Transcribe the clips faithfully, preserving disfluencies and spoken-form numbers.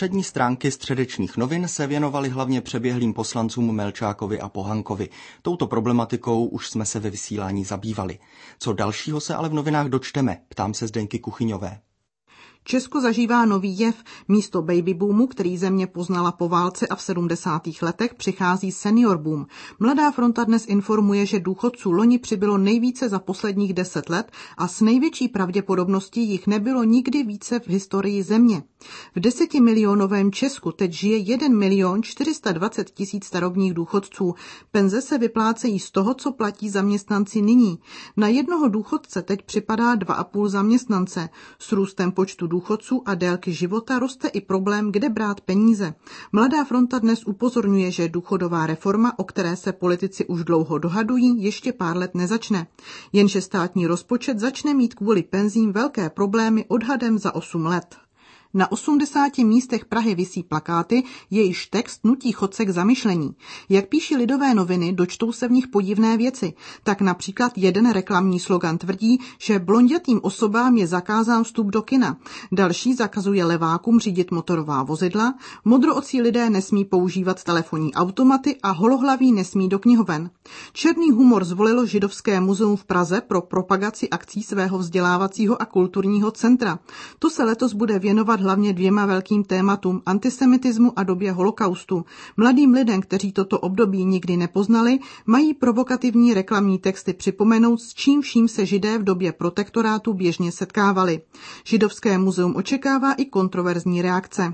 Přední stránky středečních novin se věnovaly hlavně přeběhlým poslancům Melčákovi a Pohankovi. Touto problematikou už jsme se ve vysílání zabývali. Co dalšího se ale v novinách dočteme? Ptám se Zdeňky Kuchyňové. Česko zažívá nový jev. Místo baby boomu, který země poznala po válce a v sedmdesátých letech, přichází senior boom. Mladá fronta dnes informuje, že důchodců loni přibylo nejvíce za posledních deset let a s největší pravděpodobností jich nebylo nikdy více v historii země. V desetimilionovém Česku teď žije jeden milion čtyři sta dvacet tisíc starobních důchodců. Penze se vyplácejí z toho, co platí zaměstnanci nyní. Na jednoho důchodce teď připadá dva a půl zaměstnance. S růstem počtu důchodců a délky života roste i problém, kde brát peníze. Mladá fronta dnes upozorňuje, že důchodová reforma, o které se politici už dlouho dohadují, ještě pár let nezačne. Jenže státní rozpočet začne mít kvůli penzím velké problémy odhadem za osm let. Na osmdesáti místech Prahy visí plakáty, jejichž text nutí chodce k zamyšlení. Jak píší Lidové noviny, dočtou se v nich podivné věci. Tak například jeden reklamní slogan tvrdí, že blondětým osobám je zakázán vstup do kina. Další zakazuje levákům řídit motorová vozidla, modroocí lidé nesmí používat telefonní automaty a holohlaví nesmí do knihoven. Černý humor zvolilo Židovské muzeum v Praze pro propagaci akcí svého vzdělávacího a kulturního centra. To se letos bude věnovat hlavně dvěma velkým tématům, antisemitismu a době holokaustu. Mladým lidem, kteří toto období nikdy nepoznali, mají provokativní reklamní texty připomenout, s čím vším se Židé v době protektorátu běžně setkávali. Židovské muzeum očekává i kontroverzní reakce.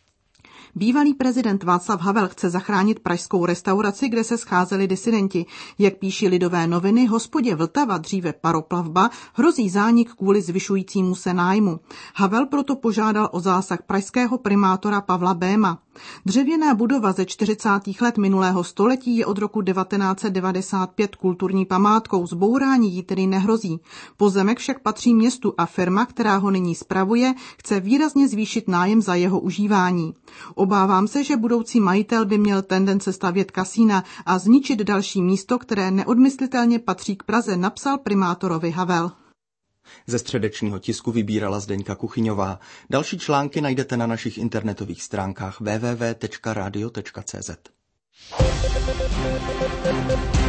Bývalý prezident Václav Havel chce zachránit pražskou restauraci, kde se scházeli disidenti. Jak píší Lidové noviny, hospodě Vltava, dříve Paroplavba, hrozí zánik kvůli zvyšujícímu se nájmu. Havel proto požádal o zásah pražského primátora Pavla Béma. Dřevěná budova ze čtyřicátých let minulého století je od roku devatenáct set devadesát pět kulturní památkou, zbourání jí tedy nehrozí. Pozemek však patří městu a firma, která ho nyní spravuje, chce výrazně zvýšit nájem za jeho užívání. Obávám se, že budoucí majitel by měl tendence stavět kasína a zničit další místo, které neodmyslitelně patří k Praze, napsal primátorovi Havel. Ze středečního tisku vybírala Zdeňka Kuchyňová. Další články najdete na našich internetových stránkách w w w tečka radio tečka c z.